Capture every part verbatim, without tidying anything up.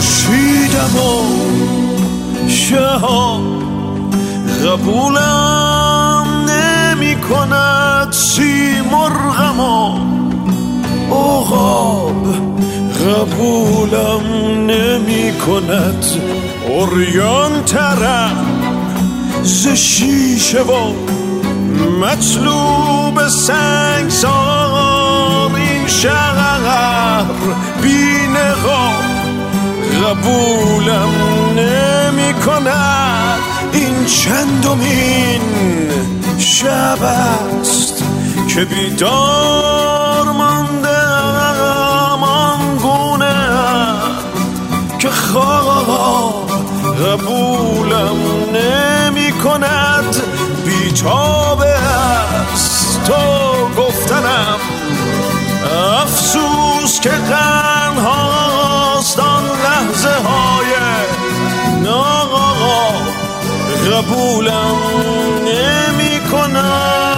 خورشیدم و شهاب قبولم نمی کند سیمرغم و عقاب قبولم نمی کند عریان ترم ز شیشه و مطلوب سنگسار این شهر بی نقاب قبولم نمی کند این چندمین شب است که بیدار ماندم آنگونه که خواب قبولم نمی کند بیتاب است تو گفتنم افسوس که غم هاست آن لحظه های ناقاب قبولم نمی کند.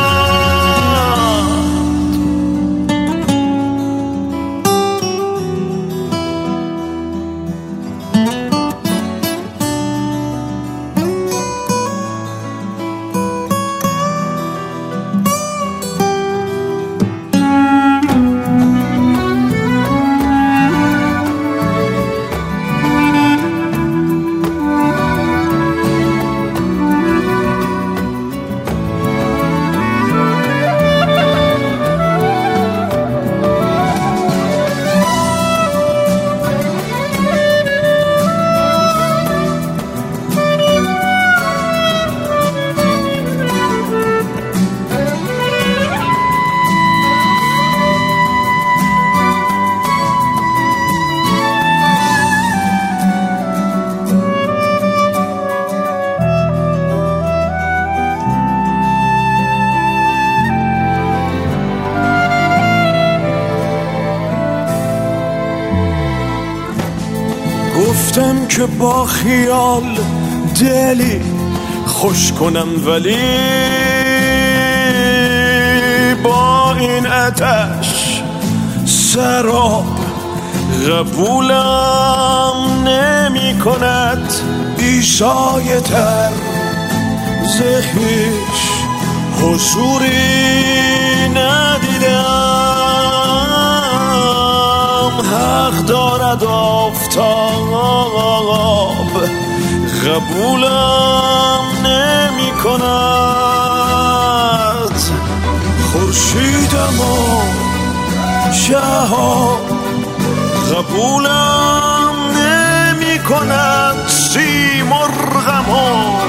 گفتم که با خیال دلی خوش کنم ولی با این آتش سراب قبولم نمی کند بیسایه تر ز هیچ حضوری ندیدم حق دارد آفتاب قبولم نمی کند خورشیدم و شهاب قبولم نمی کند سیمرغم و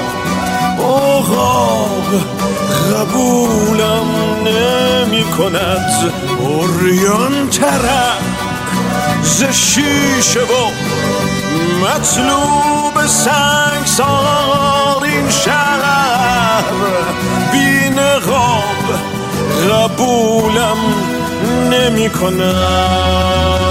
عقاب قبولم نمی کند عریان ترک ز شیشه و مطلوب سنگسار این شهر بی نقاب قبولم نمی کند.